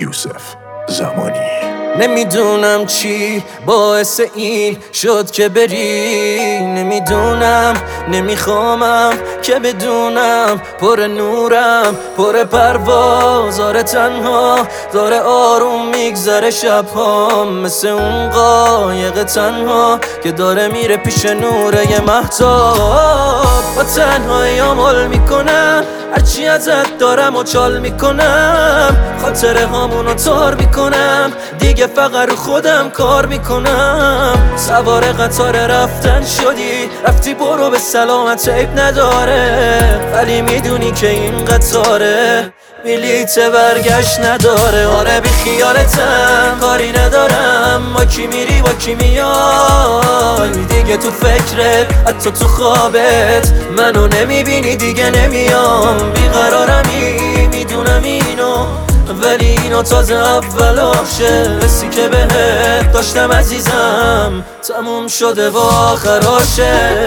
یوسف زمانی. نمیدونم چی باعث این شد که بری، نمیدونم نمیخوامم که بدونم پر نورم پر پرواز، آره تنها داره آروم میگذره شبها، مثل اون قایق تنها که داره میره پیش نوره یه مهتاب. با تنهایی عمل میکنم، هرچی ازت دارم و چال میکنم، خاطره هامونو تار میکنم، دیگه فقط رو خودم کار میکنم. سوار قطار رفتن شدی، رفتی برو به سلامت، عیب نداره، ولی میدونی که این قطاره بلیت برگشت نداره. آره بی خیالتم، کاری ندارم با کی میری با کی میای، دیگه تو فکرت حتی تو خوابت منو نمیبینی، دیگه نمیام. بیقرارمی میدونم اینو، ولی اینو تازه اولاشه، حسی که بهت داشتم عزیزم تموم شده و آخراشه.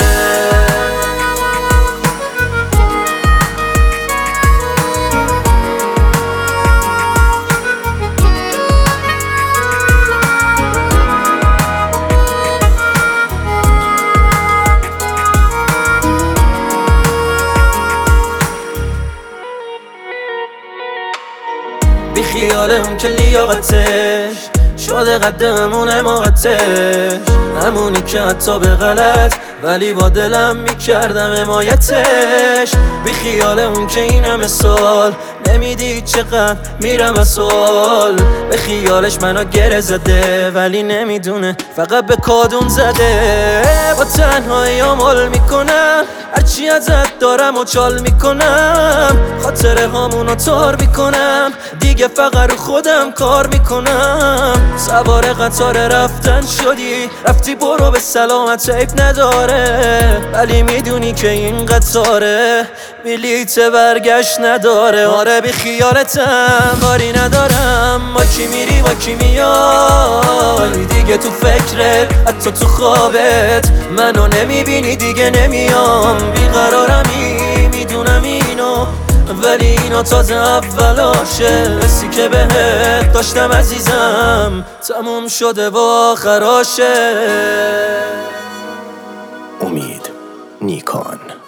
بی خیال اون که لیاقتش شده قدمون حماقتش، همونی که حتی به غلط ولی با دلم میکردم حمایتش. بی خیال اون که این همه سال نمیدید چقدر میرم از سوال، به خیالش منو گره زده ولی نمیدونه فقط به کادون زده. با تنهایی عمل میکنم، هرچی ازت دارم و چال میکنم، خاطره هامونو تار میکنم، دیگه فقط رو خودم کار میکنم. سوار قطار رفتن شدی، رفتی برو به سلامت، عیب نداره، ولی میدونی که این قطاره بلیت برگشت نداره. آره بی خیالتم، کاری ندارم با کی میری با کی میای، دیگه تو فکرت حتی تو خوابت منو نمیبینی، دیگه نمیام. بیقرارمی میدونم اینو، ولی اینو تازه اولاشه، حسی که بهت داشتم عزیزم تموم شده و آخراشه. امید نیکان.